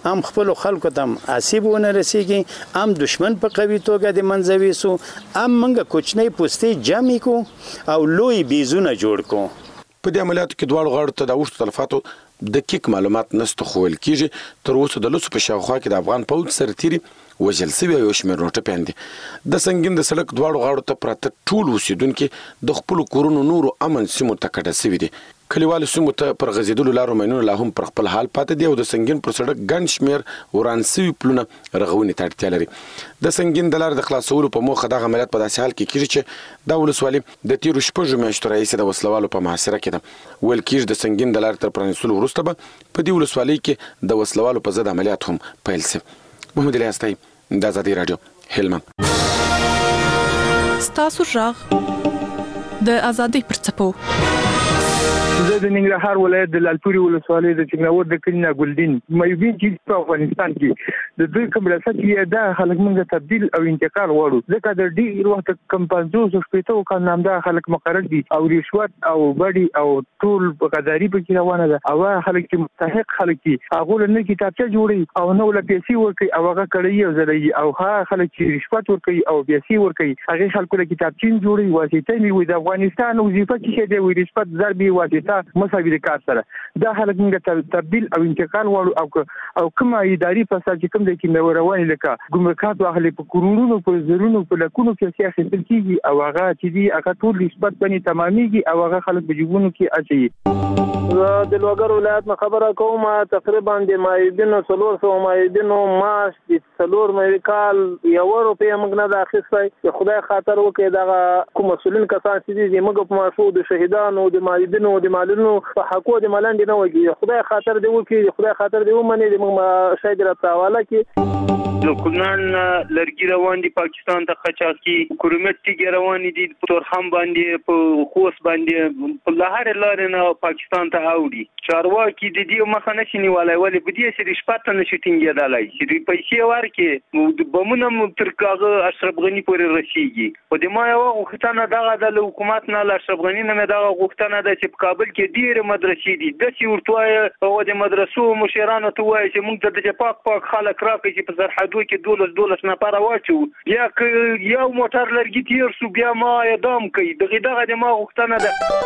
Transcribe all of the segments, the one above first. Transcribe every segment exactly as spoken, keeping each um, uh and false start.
هم خپل خلکو ته آسیب ونه رسیږي، هم دشمن په قوي توګه د منځوي سو، هم موږ کوچنی پوستې جمع کو او لوی بیزونه جوړ کو. په دې عملیاتو کې دواړو غاړو ته د اوښتو تلفاتو دقیق معلومات نشته خو ویل کېږي تر اوسه د لسو په شاوخوا کې د افغان پوځ سرتیري وژل سوي یو شمېر نوټه پیاندي. د سنګین د سړک دواړو غاړو ته پراته ټول اوسېدونکي د خپلو کورونو نورو امن سیمو ته کډه سوي دي. کلیوالو سیمو ته پر غځېدلو لارو ماینونه لا هم پر خپل حال پاتې دي او د سنګین پر سړک ګڼ شمېر وران سوي پلونه رغونې ته اړتیا لري. د سنګین د لارې د خلاصولو په موخه دغه عملیات په داسې حال کې کېږي چې دا ولسوالي د تېرو شپږو میاشتو راهیسې د وسلوالو په محاصره کې ده. ویل کېږي د سنګین د لارې تر پرانیستلو وروسته به په دې ولسوالۍ کې د وسلوالو په ضد عملیات هم پیل شي. محمد الیاس طیب، د ازادي راډیو، هلمند. ستاسو غږ د ازادۍ پر څپو. زه د ننګرهار ولایت د لالپورې ولسوالۍ د چنګاور د کلي ګلدین مایوبین چې په افغانستان کې د دوی کوم ریاست کې دا خلک موږ تبدیل او انتقال غواړو، ځکه د ډېر وخت کم پنځوس شپېته کال نامدا خلک مقرر دي او رشوت او بډي او ټول غداري پکې روانه ده. او خلک چې مستحق خلک دي هغه نه کتابچه جوړي او نه ول پیسې ورکوي او هغه کړي او زلي او هغه خلک چې رشوت ورکوي او پیسې ورکوي هغه خلکو له کتابچین جوړي واسطه نه وي. د افغانستان وظیفه کې دی وي رشوت ضربي واسطه مساوي د کار سره دا خلک موږ تبدیل او انتقال غواړو او او کومه اداري فساد چې کوم د کې مې رواني لکه ګمرکات واخلي په کروڑونو په زرونو په لکونو پیسې اخیستل کیږي او هغه چې دی هغه ټول نسبت باندې تمامېږي او هغه خلک په جیبونو کې اچي. د لوګر ولایت نه خبره کوم، تقریبا د مایدینو څلور سوه مایدینو معاش د څلور نوي کال یو روپۍ موږ نه د اخیستی. خدای خاطر وکړي دغه کوم مسؤلین کسان چې دي موږ په معاشو د شهیدانو د مایدینو د مالونو په حقو د ملنډ نه وږي. خدای خاطر دی وکړي، خدای خاطر دی ومني د موږ شاید راته حواله کړي. د کونړ لرګي روان دي پاکستان ته خچاکي، کرومټ تیږې روانې دي په تورخم باندې، په خوست باندې، په لهر لارې نه پاکستان ته اوړي. چارواکي د دې مخه نشي نیولی، ولې په دې چې رشوت ته نشي ټینګېدلی چې دوی پیسې ورکړي بمونه هم تر هغه اشرف غني پورې رسېږي. خو د ما یوه غوښتنه دغه ده له حکومت نه، له اشرف غني نه مې دغه غوښتنه ده چې په کابل کې ډېرې مدرسې دي، داسې ورته وایه هغه د مدرسو مشرانو ته ووایه چې موږ ته د پاک پاک خلک راکړي چې په سرحدو کې دولس دولس نفره واچوو، بیا که یو موټر لرګي تېر سو بیا ما اعدام کوي. دغې دغه د ما غوښتنه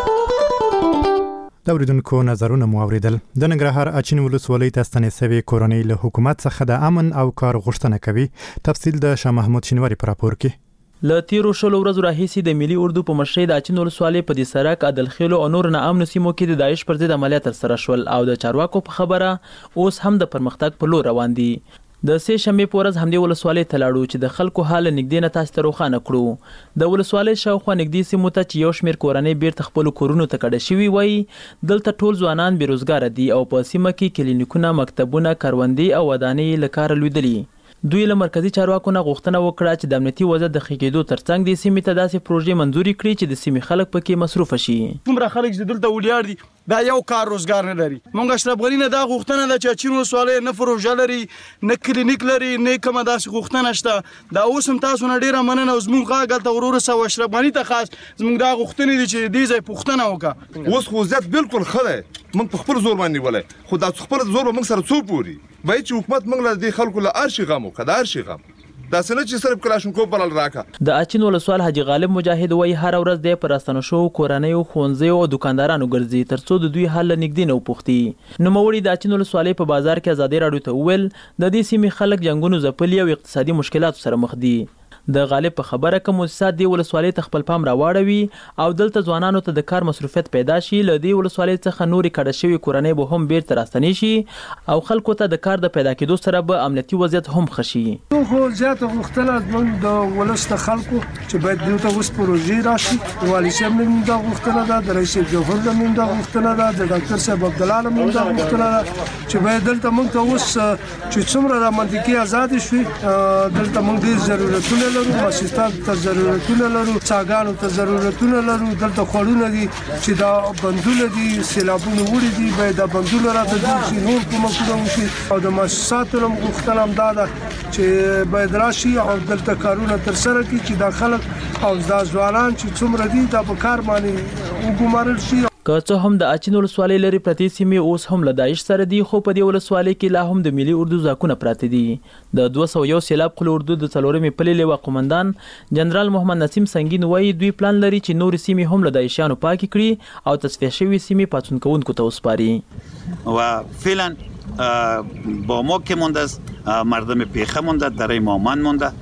ده. د اوریدونکو نظرونه مو اوریدل. د ننګرهار اچین ولسوالۍ ته ستنې سوې کورنۍ له حکومت څخه د امن او کار غوښتنه کوي. تفصیل د شاه محمود شینواري په راپور کې. له تیرو شلو ورځو راهیسې د ملي اردو په مشرۍ د اچین ولسوالۍ په دې سړک عدلخیلو او نور ناامنو سیمو کې د داعش پر ضد عملیات ترسره شول او د چارواکو په خبره اوس هم د پرمختګ په لور روان دي. د سه شنبې په ورځ همدې ولسوالۍ ته لاړو چې د خلکو حال نږدې نه تاسو ته روښانه کړو. د ولسوالۍ شاوخوا نږدې سیمو ته چې یو شمېر کورنۍ بیرته خپلو کورونو ته کډه شوي وایي دلته ټول ځوانان بېروزګاره دي او په سیمه کې کلینیکونه، مکتبونه، کروندې او ودانۍ له کاره لوېدلي. دوی له مرکزي چارواکو نه غوښتنه وکړه چې د امنیتي وضعیت د ښه کېدو ترڅنګ دې سیمې ته داسې پروژې منظوري کړي چې د سیمې خلک پکې مصروفه شي. څومره خلک چې دلته ولیار دي دا یو کار روزګار نه لري. موږ اشرف غني نه دا غوښتنه ده چې اچین ولسوالۍ نه پروژه لري، نه کلینیک لري، نه کومه داسې غوښتنه شته. دا اوس هم تاسو نه ډېره مننه او زموږ غږ هلته ور ورسوه اشرف غني ته خاص زموږ دا غوښتنې دي چې دې ځای پوښتنه وکړه. اوس خو وضعیت بالکل ښه دی، موږ په خپل زور باندې نیولی، خو دا خپل زور به موږ سره څو پوري باید چې حکومت موږ له دې خلکو له هر شي غم وکړه، د هر شي غم دا څه چې صرف کلاشینکوف بلل راکړه. د اچین ولسوال حاجي غالب مجاهد وایي هره ورځ دی پر راستنو شوو کورنیو، ښوونځیو او دوکاندارانو ګرځي ترڅو د دوی حال له نږدې نه وپوښتي. نوموړي د اچین ولسوالۍ په بازار کې ازادي راډیو ته وویل د دې سیمې خلک جنګونو ځپلي او اقتصادي مشکلاتو سره مخ دي. د غالب په خبره که مؤسسات دې ولسوالۍ ته خپل پام راواړوي او دلته ځوانانو ته د کار مصروفیت پیدا شي، له دې ولسوالۍ څخه نورې کډه شوې کورنۍ به هم بیرته راستنې شي او خلکو ته د کار د پیدا کېدو سره به امنیتي وضعیت هم ښه شي. خو زیاته غوښتنه زموږ د ولس د خلکو چې باید دلته اوس پروژې راشي. والي صاحب نه هم دا غوښتنه ده، د رئیس جمهور نه هم دا غوښتنه ده، د ډاکټر صاحب عبدالله نه هم دا غوښتنه ده چې باید دلته موږ ته اوس چې څومره د منطقې ازادي شوي دلته موږ ډېر ضرورتونه لرو، مؤسسات ته ضرورتونه لرو، څاګانو ته ضرورتونه لرو، دلته خوړونه دي چې دا بندونه دي، سیلابونه وړي دي، باید دا بندونه راته جوړ شي، نور کومکونه وشي. او د مؤسساتو نه غوښتنه هم دا ده چې باید راشي او دلته کارونه ترسره کړي چې دا خلک او دا ځوانان چې څومره دي دا په کار باندې وګمارل شي. که څه هم د اچین ولسوالۍ لري پرتې سیمې اوس هم له داعش سره دي، خو په دې ولسوالۍ کې لا هم د ملي اردو ځواکونه پراته دي. د دوه سوه یو سیلاب قل اردو د څلورمې پلې لیوه قومندان جنرال محمد نسیم سنگین وایي دوی پلان لري چې نورې سیمې هم له داعشیانو پاکې کړي او تصفیه شوي سیمې پاڅون کوونکو ته وسپاري. و فعلا با ما که مونده است، مردم پیخه مونده، دره مامان مونده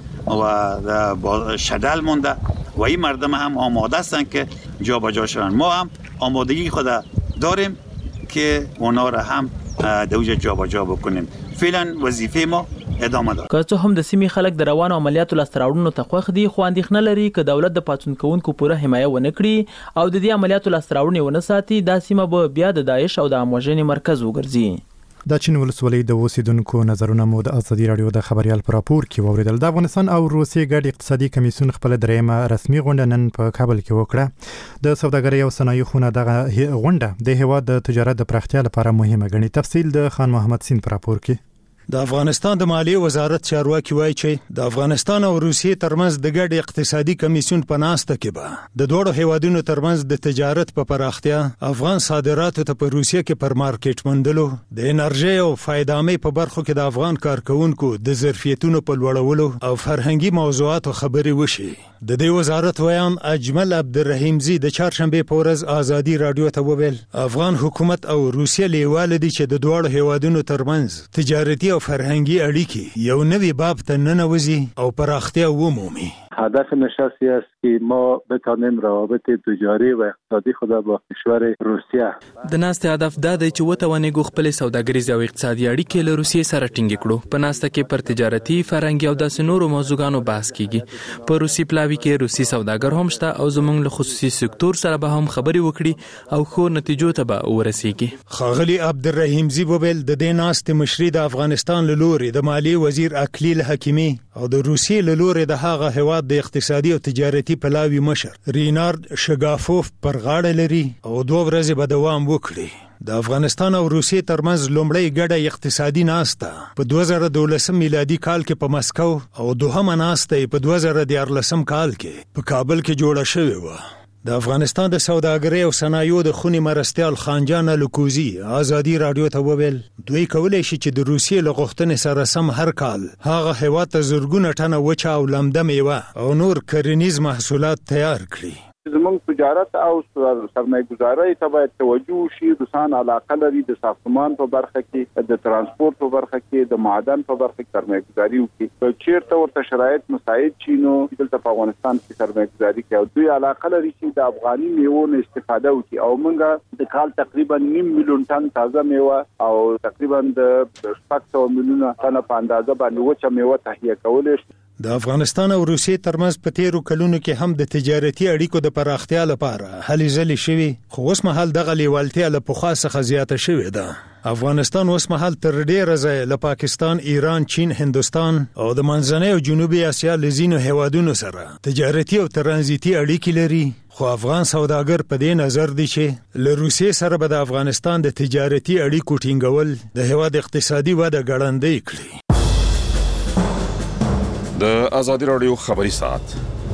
و شدل مونده و این مردم هم آماده هستند که جا به جا شوند. ما هم آمادگی خود داریم که اونا را هم دوجه جا به جا بکنیم. فعلا وظیفه ما ادامه داره. که څه هم د سیمې خلک د روانو عملیاتو لاسته راوړنو ته خوښ دي، خو اندېښنه لري که دولت د پاڅون کوونکو پوره حمایه ونه کړي او د دې عملیاتو لاسته راوړنې ونه ساتي، دا سیمه به بیا د داعش او د اموژنې مرکز وګرځي. د چین ولسوالۍ د اوسیدونکو نظرونه مو د ازادي راډیو د خبريال پر راپور کې واوریدل. د افغانستان او روسیې ګډ اقتصادي کمیسیون خپل دریمه رسمي غونډه نن په کابل کې وکړه. د سوداګرۍ او صنایع خونه دغه غونډه د هیواد د تجارت د پراختیا لپاره مهمه ګڼي. تفصیل د خان محمد سین پر راپور کې. د افغانستان د مالیې وزارت چارواکي وایي چې د افغانستان او روسیې ترمنځ د ګډ اقتصادي کمیسیون په ناسته کې به د دوړو هیوادونو ترمنځ د تجارت په پراختیا، افغان صادراتو ته په روسیې کې پر مارکیټ موندلو، د انرژي او فایدامۍ په برخو کې د افغان کارکونکو د ظرفیتونو په لوړولو او فرهنګي موضوعاتو خبرې وشي. د دې وزارت ویان اجمل عبدالرحیمزی د چهارشنبه په ورځ ازادي رادیو ته وویل افغان حکومت او روسیې لیواله دي چې د دوړو هیوادونو ترمنځ تجارتي او فرهنګي اړیکې یو نوی باب ته ننوځي او پراختیا ومومي. هدف نشستی است که ما بتانیم روابط تجاری و اقتصادی خود با کشور روسیه. د ناستې هدف دا دی چې وتوانېږو خپلې سوداګریزې او اقتصادي اړیکې له روسیې سره ټینګې کړو. په ناسته کې پر تجارتي، فرهنګي او داسې نورو موضوعګانو بحث کیږي. په روسي پلاوي کې روسي سوداګر هم شته او زموږ له خصوصي سکتور سره به هم خبرې وکړي او ښو نتیجو ته به ورسیږي. ښاغلي عبدالرحیمزی وویل د دې ناستې مشري د افغانستان له لوري د مالیې وزیر اکلیل حکیمي او د روسیې له لوري د هغه هیواد د اقتصادي او تجارتي پلاوي مشر رینارد شګافوف پر غاړه لري او دوه ورځې به دوام وکړي. د افغانستان او روسیې ترمنځ لومړی ګډه اقتصادي ناسته په دوه زره دولسم میلادي کال کې په مسکو او دوهمه ناسته په دوه زره دیارلسم کال کې په کابل کې جوړه شوې وه. د افغانستان د سوداګرۍ او صنایعو د خونې مرستیال خانجان لکوزي ازادي رادیو ته وویل دوی کولی شي چې د روسیې له غوښتنې سره سم هر کال هغه هیواد ته زرګونه ټنه وچه او لمده میوه او نور کرنیز محصولات تیار کړي. زموږ تجارت او سرمایه گذارۍ ته باید توجه وشي. روسان علاقه لري د ساختمان په برخه کې، د ترانسپورت په برخه کې، د معدن په برخه کې سرمایه گذاري وکړي. چیرته ورته شرایط مساعد شي نو دلته په افغانستان کې سرمایه گذاري کوي او دوی علاقه لري چې د افغاني میوو نه استفاده وکړي او موږ د کال تقریبا نیم میلیون ټن تازه میوه او تقریبا د شپږ سوه میلیونه ټنه په اندازه باندې وچه میوه تهیه کولی شي. د افغانستان او روسیې ترمنځ په تیرو کلونو کې هم د تجارتي اړیکو د پراختیا لپاره هلې ځلې شوي، خو اوس مهال دغه لیوالتیا له پخوا څخه زیاته شوې ده. افغانستان اوس مهال تر ډیره ځایه له پاکستان، ایران، چین، هندوستان او د منځنۍ او جنوبي اسیا له ځینو هیوادونو سره تجارتي او ترانزیتي اړیکې لري. خو افغان سوداګر په دې نظر دي چې له روسیې سره به د افغانستان د تجارتي اړیکو ټینګول د هیواد اقتصادي وده ګړندۍ کړي. د ازادي راډیو خبري ساعت.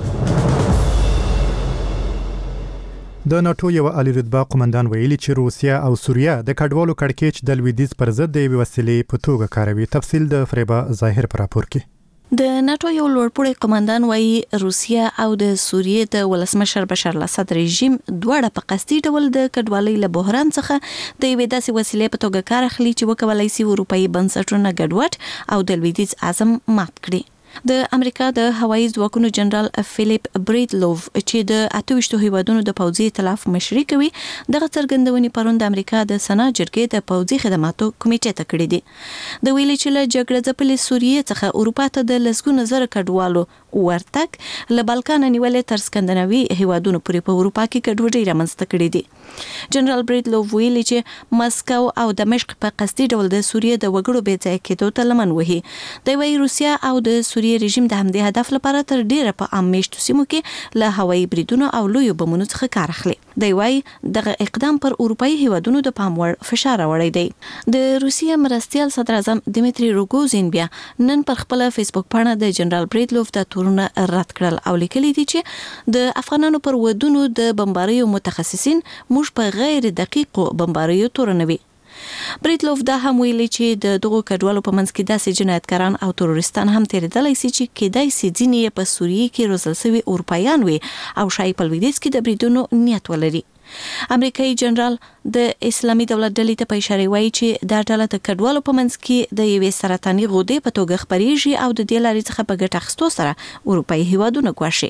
د ناتو یو عالی رتبه قومندان ویلي چې روسیا او سوریه د کډوالو کړکېچ د لویدیځ پر ضد د یوې وسیلې په توګه کاروي. تفصیل د فریبا ظاهر پر راپور کې. د ناتو یو لوړپوړی قومندان وایي روسیا او د سوریې د ولسمشر بشار الاسد رژیم دواړه په قصدي ډول د کډوالۍ له بحران څخه د یوې داسې وسیلې په توګه کار اخلي چې وکولای شي اروپایي بنسټونه ګډوډ او د لویدیځ اعظم مات کړي. د امریکا د هوایي ځواکونو جنرال فلیپ بریدلوف چې د اته ویشتو هیوادونو د پوځي ائتلاف مشري کوي دغه څرګندونې پرون د امریکا د سنا جرګې د پوځي خدماتو کمیټې ته کړې دي. د ویلي چې له جګړه ځپلې سوریې څخه اروپا ته د لسګونو زره کډوالو ورتګ له بالکان نیولې تر سکندناوي هیوادونو پورې په اروپا کې ګډوډي رامنځته کړې دي. جنرال بریدلوف ویلي چې مسکو او دمشق په قصدي ډول د سوریې د وګړو بې ځای کېدو ته لمن وهي. د وی روسیا او د سوریې رژیم د همدې هدف لپاره تر ډیره په عام میشتو سیمو کې له هوایي بریدونو او لویو بمونو څخه کار اخلي. دی وايي دغه اقدام پر اروپایي هیوادونو د پام وړ فشار راوړی دی. د روسیې مرستیال صدر اعظم دمیتری روګوزین بیا نن پر خپل فیسبوک پاڼه د جنرال بریدلوف د تورونه رد کړل او لیکلي دي چې د افغانانو پر ودونو د بمباریو متخصصین موږ په غیر دقیقو بمباریو تورنوي. بریدلوف دا هم ویلي چې د دغو کډوالو په منځ کې داسې جنایتکاران او تروریستان هم تیریدلی سي چې کیدای سي ځینې یې په سوریې کې روزل سوي اروپایان وي او شاید په لویدیځ کې د بریدونو نیت ولري. امریکایي جنرال د اسلامي دولت ډلې ته په اشاره وایي چې دا ډله د کډوالو په منځ کې د یوې سرطاني غدې په توګه خپریږي او د دې لارې څخه په ګټه اخیستو سره اروپایي هیوادونه ګواښي.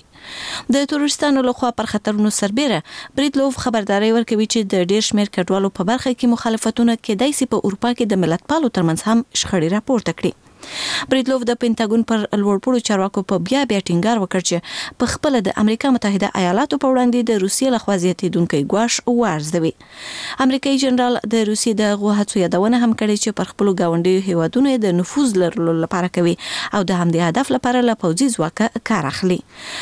د تروریستانو لخوا پر خطرونو سربیره بریدلوف خبرداري ورکوي چې د ډیر شمېر کډوالو په برخه کې مخالفتونه کېدای سي په اروپا کې د ملتپالو ترمنځ هم شخړې راپورته کړي. بریدلوف د پینټاګون پر لوړپوړو چارواکو په بیا بیا ټینګار وکړ چې په خپل د امریکا متحده ایالاتو په وړاندې د روسیې لخوا زیاتېدونکی ګواښ وارزوي. امریکایي جنرال د روسیې د غو هڅو یادونه هم کړې چې پر خپل گاونډي هیوادونو د نفوذ لرلو لپاره کوي او د همدې هدف لپاره له پوځي ځواک کار اخلي.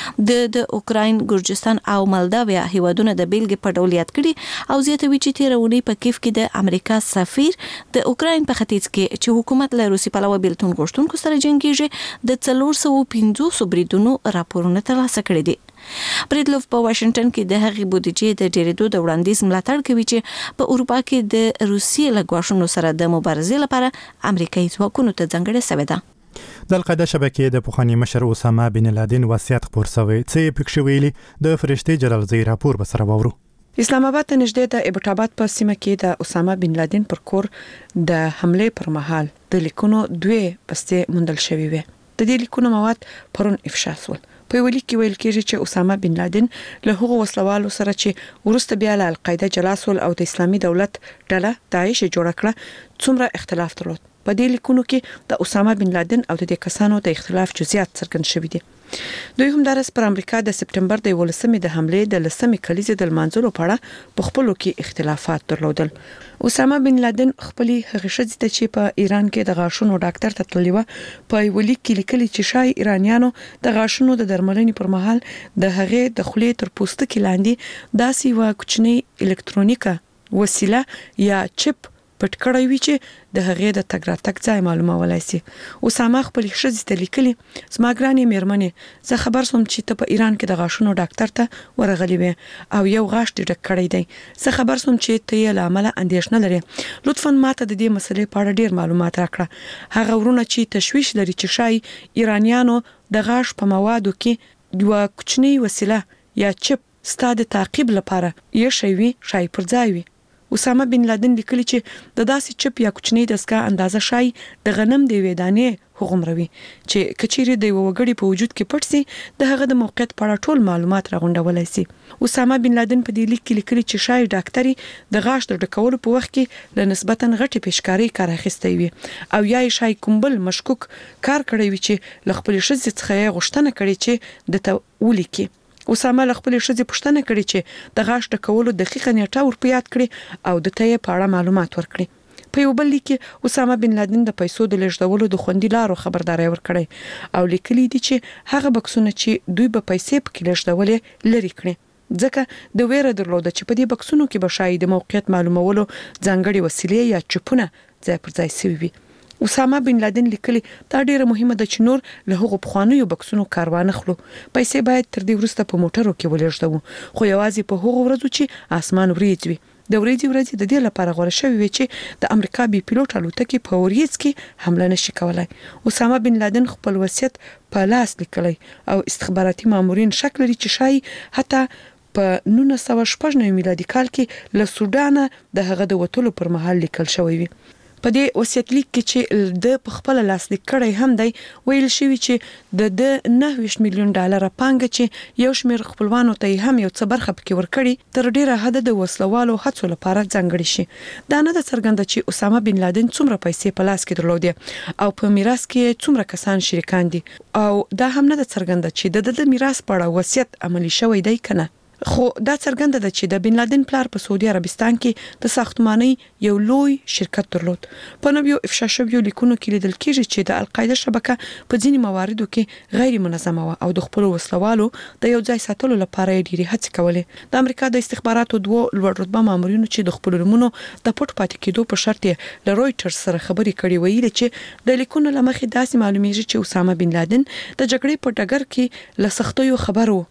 د د اوکراین، ګورجستان او مالداویا هیوادونه د بیلګې په ډول یاد کړي او زیاتوي چې تیرونی په کیف کې د امریکا سفیر د اوکراین په ختیځ کې چې حکومت له روسي پلوه بیلتون غوښتونکو سره جنګیږي د څلور سوه پنځوس بریدونو راپورونه ترلاسه کړي دي. بریدلوف په واشنگټن کې د هغې بودیجې د ډیریدو د وړاندیز ملاتړ کوي چې په اروپا کې د روسیې له ګواښونو سره د مبارزې لپاره امریکایي ځواکونو ته ځانګړې شوې ده. د القاعده شبکې د پخواني مشر اسامه بن لادن وصیت خپور شوی څه یې پکښې ویلي د فرشتې جلالزی راپور به سره واورو. اسلام آباد ته نږدې د ابوټاباد په سیمه کې د اسامه بن لادن پر کور د حمله پر مهال د لیکونو دوه پستې موندل شوې وي. د دې لیکونو مواد پرون افشا شول. په ویلي کې ویل کېږي چې اسامه بن لادن له هغو وسلوالو سره چې ورسته بیا له القاعده جلا شول او د اسلامي دولت ډله داعش جوړ کړه څومره اختلاف درلود. په دې لیکونو کې د اسامه بن لادن او د دې کسانو د اختلاف جزئیات څرګند شوي دي. دوی هم درس پر امریکا د سپټمبر د ولسمې د حمله د لسمې کلیزې د منځلو په اړه په خپلو کې اختلافات درلودل. اسامه بن لادن خپلې هغه شذ ته چې په ایران کې د غاښونو ډاکټر ته تللی و په ویلي کې لیکلي چې شای ایرانیانو د غاښونو د درملنې پر مهال د هغې د خولې تر پوستکي لاندې داسې و کوچنی الکترونیکه وسیله یا چپ پټ کړی وی چې د هغې د تګ راتګ ځای معلومولای شي. اسامه خپل شذ ته لیکلي زما ګرانې میرمنې زه خبر سوم چې ته په ایران کې د غاښونو ډاکټر ته ورغلی وې او یو غاښ دې ډک کړی دی. زه خبر سوم چې ته یې له امله اندېښنه لرې. لطفا ماته د دې مسلې په اړه ډیر معلومات راکړه. هغه ورونه چې تشویش لري چې شای ایرانیانو د غاښ په موادو کې یو کوچنی وسیله یا چپ ستاد تعقیب لپاره یې شی وي شای پر ځای وي. اسامه بن لادن لیکلی چې د داسې چپ یا کوچنی دستګاه اندازه شای د غنم د وېدانې هغومروي چې کچيري د وګړي په وجود کې پټ سي د هغه د موقعیت په اړه ټول معلومات راغونډولای سي. اسامه بن لادن په دې لیک کې لیکلی چې شای ډاکټري د غاښ د ډکولو په وخت کې له نسبتا غټي پیشکاری کار اخیستی وي او یا شای کومبل مشکوک کار کړی وي چې ل خپل شذ څخه غوښتنه کړي چې د تولی کې اسامه له خپل شذ پښتنه کړي چې د غاښ ډکولو دقیقه نیټه ور یاد کړي او د ته په اړه معلومات ورکړي. په یو بل لیک کې اسامه بن لادن د پیسو د لېږدولو د خوندي لارو خبرداري ورکړي او لیکلي دي چې هغه بکسونه چې دوی به پیسې پکې لېږدولې لري کړي ځکه د ویره درلوده چې په دې بکسونو کې به شاید د موقعیت معلومولو ځانګړي وسیلې یا چپونه ځای پر ځای شوي وي. اسامه بن لادن لیکلي دا ډیره مهمه ده چې نور له هغو پخوانیو بکسونو کاروان خلو پیسې باید تر دې وروسته په موټرو کې ولېږدو خو یوازې په هغو ورځو چې اسمان وریځ وي. د ورځې ورځې د دې لپاره غوړه شوی وي چې د امریکا بي پیلوټ الوتکې په وریځ کې حمله نشي کولای. اسامه بن لادن خپل وصیت په لاس لیکلی او استخباراتي مامورین شک لري چې شای حتی په نولس سوه شپږ نوي میلادي کال کې له سودان د هغه د وټولو پر مهال لیکل شوی وي. په دې وصیت لیک کې چې د خپل لاسلیک کړی هم دی ویل شوی چې د د نهه ویشت میلیون ډالر پانګه چې یو شمېر خپلوانو ته هم یو څه برخه پکې ورکړي تر ډیره حد د وسلوالو هڅو لپاره ځانګړي شي. دا نه د څرګنده چې اسامه بن لادن څومره پیسې په لاس کې درلودې او په میراث کې څومره کسان شریکان دي او دا هم نه د څرګنده چې د د میراث په اړه وصیت عملی شوی دی کنه. خو دا څرګنده ده چې د بن لادن پلار په سعودي عربستان کې د ساختماني یو لوی شرکت درلود. په نویو افشا شویو لیکونو کې لیدل کېږي چې د القاعده شبکه په ځینې مواردو کې غیر منظمه و او د خپل وسلوالو د یو ځای ساتلو لپاره ډېری هڅې کولې. د امریکا د استخباراتو دوه لوړ رتبه مامورینو چې د خپل نومونو د پټ پاتې کېدو په شرط یې له رويټرز سره خبرې کړې ویل چې د لیکونو لمخې داسې معلومیږي چې اسامه بن لادن د جګړې په ډګر کې له سختیو خبرو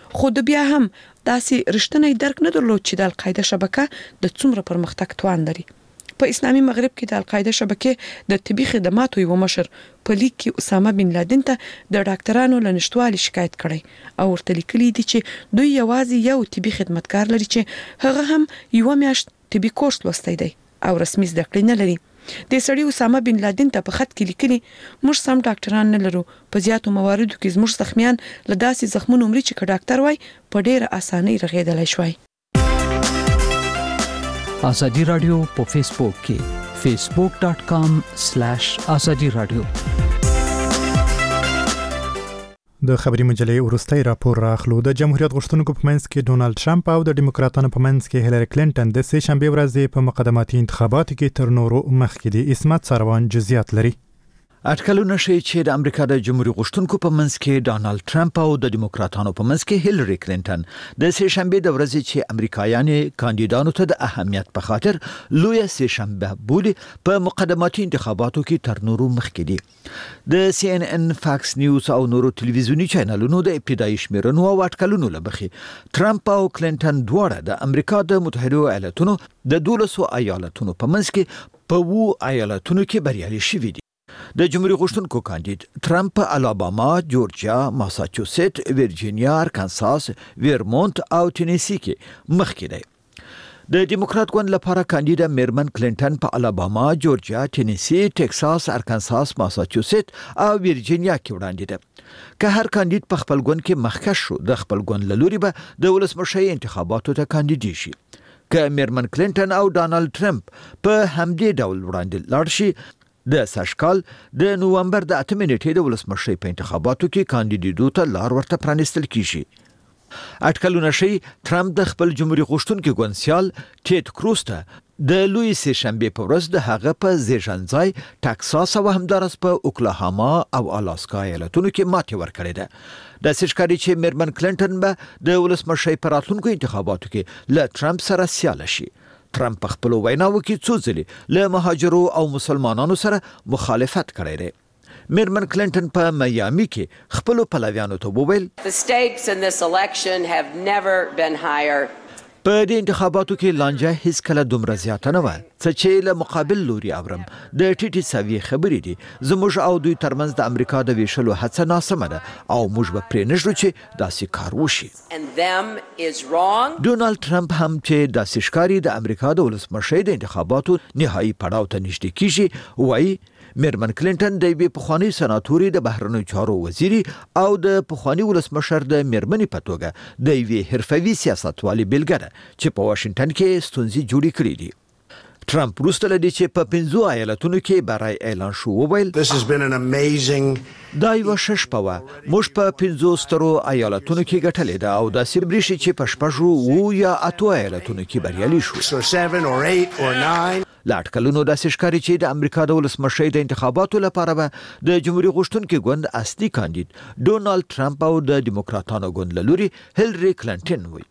خو د بیا هم داسې رښتینی درک نه درلود چې د القاعده شبکه د څومره پرمختګ توان لري. په اسلامي مغرب کې د القاعده شبکې د طبي خدماتو یو مشر په لیک کې اسامه بن لادن ته د ډاکټرانو له نشټوالي شکایت کړی او ورته لیکلي دي چې دوی یوازې یو طبي خدمتګار لري چې هغه هم یو میاشت طبي کورس لوستی دی او رسمي زده کړې نه لري. د سړي اسامه بن لادن ته په خط کې لیکلي موږ سم ډاکټران نه لرو، په زیاتو مواردو کې زموږ زخمیان له داسې زخمونو مري چې ډاکټر وای په ډېره اسانۍ رغېدلی شوی. آزادی رادیو په فیسبوک کې facebook dot com slash azadi radio. د خبري مجلې ورستۍ راپور راخلو. د جمهوریت غوښتونکو په منځ کې ډونالد ټرمپ او د ډیموکراتانو په منځ کې هیلری کلینټن د سه شنبه ورځې په مقدماتي انتخاباتو کې تر نورو مخکې دي. اسمت سروان جزئیات لري. اټکلونه شي چې د امریکا د جمهوریت غوښتونکو په منځ کې ډونالد ټرمپ او د ډیموکراتانو په منځ کې هیلری کلینټن د سه شنبه د ورځې چې امریکایان کاندیدانو ته د اهمیت په خاطر لوی سه شنبه بولي په مقدماتي انتخاباتو کې تر نورو مخکې دي. د سی ان ان، فاکس نیوز او نورو ټلویزیونی چینلونو د ابتدایي شمیرنو او اټکلونو لبخي ټرمپ او کلینټن دواړه د امریکا د متحده ایالاتونو د دولسو ایالتونو په منځ کې په وو ایالتونو کې بریالي شوي دي. د جمهوریت غوښتونکو کاندید ټرمپ په الاباما، جورجیا، ماساچوسیټ، ویرجینیا، ارکانساس، ویرمونت او ټینیسی کې مخکې دی. د ډیموکرات ګوند لپاره کاندید میرمن کلینټن په الاباما، جورجیا، ټینیسی، ټکساس، ارکانساس، ماساچوسیټ او ویرجینیا کې وړاندې ده. که هر کاندید په خپل ګوند کې مخکښ شو، د خپل ګوند له لوري به د ولسمشرۍ انتخاباتو ته کاندیدي شي. که میرمن کلینټن او ډونالد ټرمپ په همدې ډول وړاندې لاړ شي، د ساشکال د نوومبر د اتمې نیټې د ولسمشرۍ په انتخاباتو کې کاندیدېدو ته لار ورته پرانیستل کیږي. اټکلونه شي ټرمپ د خپل جمهوریت غوښتونکي ګوند سیال ټیډ کروز ته د لوی سه شنبه په ورځ د هغه په زیږنځای ټکساس او همدارس په اوکلاهاما او الاسکا ایالتونو کې ماتې ورکړې ده. د سشکاري چې میرمن کلینټن به د ولسمشرۍ په راتلونکو انتخاباتو کې له ټرمپ سره سیاله شي. ټرمپ په خپل ویناوو کې څو ځلې له مهاجرو او مسلمانانو سره مخالفت کړی دی. میرمن کلینټن په میامي کې خپل پلویانو ته وویل The stakes in this election have never been higher. په دې انتخاباتو کې لانجه هیڅ کله دومره زیاته نه و څه چې له مقابل لوري اورم د ټیټي سوي خبرې دي. زموږ او دوی ترمنځ د امریکا د ویشلو هڅه ناسمه ده او موږ به پرې نشو چې داسې کار وشي. And them is wrong. ډونالد ټرمپ هم چې داسې ښکاري د امریکا د ولسمشرۍ د انتخاباتو نهایي پړاو ته نږدې کیږي، وایي میرمن کلینټن د یوې پخوانۍ سناتوري د بهرنیو چارو وزیري او د پخواني ولسمشر د میرمنې په توګه د یوې حرفوي سیاستوالې بیلګه ده چې په واشنګټن کې ستونزې جوړې کړې دي. ټرمپ وروسته له دې چې په پنځو ایالتونو کې برای اعلان شو وویل دا یوه ښه شپه وه. موږ په پنځو سترو ایالتونو کې ګټلې ده او داسې برېښي چې په شپږو اوو یا اتو ایالتونو کې بریالي شو. له اټکلونو داسې ښکاري چې د امریکا د ولسمشرۍ د انتخاباتو لپاره به د جمهوریت غوښتونکي ګوند اصلي کاندید ډونالد ټرمپ او د ډیموکراتانو ګوند له لوري هیلری کلینټن وي.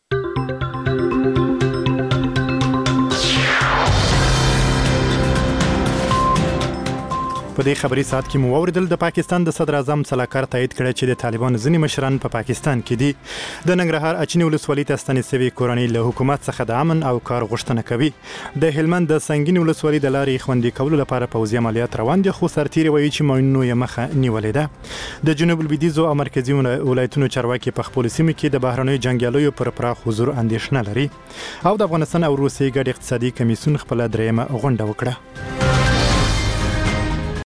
په دې خبري سات کې مو اوریدل د پاکستان د صدر اعظم سلاکار تایید کړی چې د طالبان ځینې مشران په پاکستان کې دي. د ننګرهار اچنی ولسوالۍ ته ستنې شوې کورنۍ له حکومت څخه د امن او کار غوښتنه کوي. د هلمند د سنگین ولسوالۍ د لارې خوندي کولو لپاره پوځي عملیات روان دي، خو سرتیري وایي چې ماینونو یې مخه نیولې ده. د جنوب لویدیځو او مرکزي ولایتونو چارواکي په خپلو سیمو کې د بهرنیو جنګیالیو پر پراخ حضور اندېښنه لري او د افغانستان او روسیې ګډ اقتصادي کمیسیون خپله درېیمه غونډه وکړه.